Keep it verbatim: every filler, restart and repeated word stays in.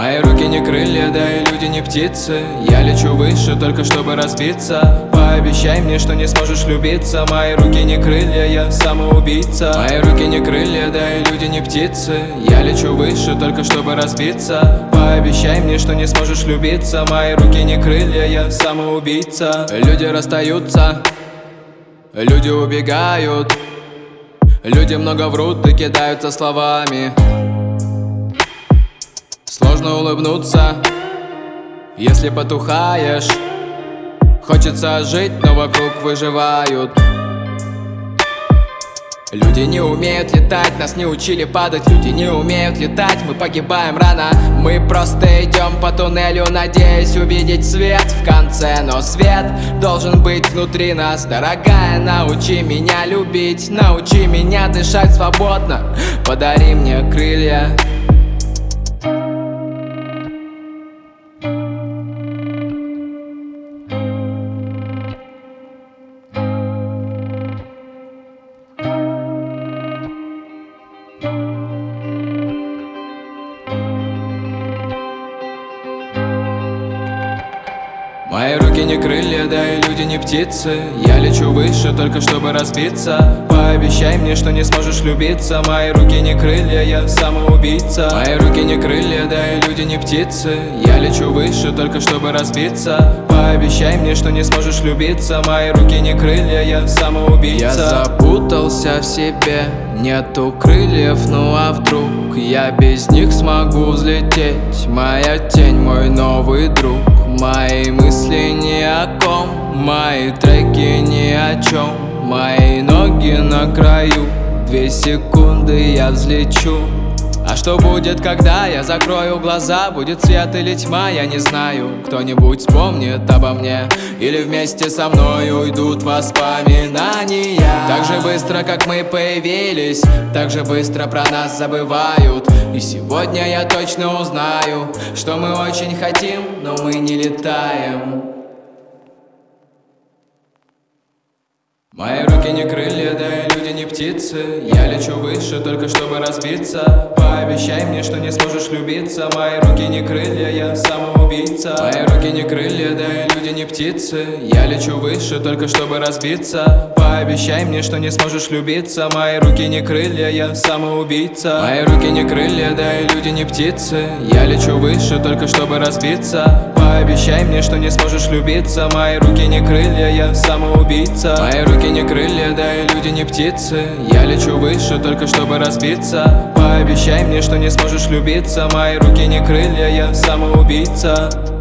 Мои руки не крылья, да и люди не птицы. Я лечу выше, только чтобы разбиться. Пообещай мне, что не сможешь любиться. Мои руки не крылья, я самоубийца. Мои руки не крылья, да и люди не птицы. Я лечу выше, только чтобы разбиться. Пообещай мне, что не сможешь любиться. Мои руки не крылья, я самоубийца. Люди расстаются, люди убегают, люди много врут и кидаются словами. Сложно улыбнуться, если потухаешь. Хочется жить, но вокруг выживают. Люди не умеют летать, нас не учили падать. Люди не умеют летать, мы погибаем рано. Мы просто идем по туннелю, надеясь увидеть свет в конце. Но свет должен быть внутри нас. Дорогая, научи меня любить, научи меня дышать свободно. Подари мне крылья. Мои руки не крылья, да и люди не птицы. Я лечу выше, только чтобы разбиться. Пообещай мне, что не сможешь любиться. Мои руки не крылья, я самоубийца. Мои руки не крылья, да и люди не птицы. Я лечу выше, только чтобы разбиться. Пообещай мне, что не сможешь любиться. Мои руки не крылья, я самоубийца. Я запутался в себе, нету крыльев, ну а вдруг я без них смогу взлететь? Моя тень, мой новый друг. Мои мысли ни о ком, мои треки ни о чем. Мои ноги на краю, две секунды я взлечу. А что будет, когда я закрою глаза? Будет свет или тьма, я не знаю. Кто-нибудь вспомнит обо мне, или вместе со мной уйдут воспоминания. Так же быстро, как мы появились, так же быстро про нас забывают. И сегодня я точно узнаю, что мы очень хотим, но мы не летаем. Мои руки не крылья, да и люди не птицы. Я лечу выше, только чтобы разбиться. Пообещай мне, что не сможешь любиться. Мои руки не крылья, я самоубийца. Мои руки не крылья, да и люди не птицы. Я лечу выше, только чтобы разбиться. Пообещай мне, что не сможешь любиться. Мои руки не крылья, я самоубийца. Мои руки не крылья, да и люди не птицы. Я лечу выше, только чтобы разбиться. Пообещай мне, что не сможешь любиться. Мои руки не крылья, я самоубийца. Мои руки не крылья, да и люди не птицы. Я лечу выше, только чтобы разбиться. Пообещай мне, что не сможешь любиться. Мои руки не крылья, я самоубийца.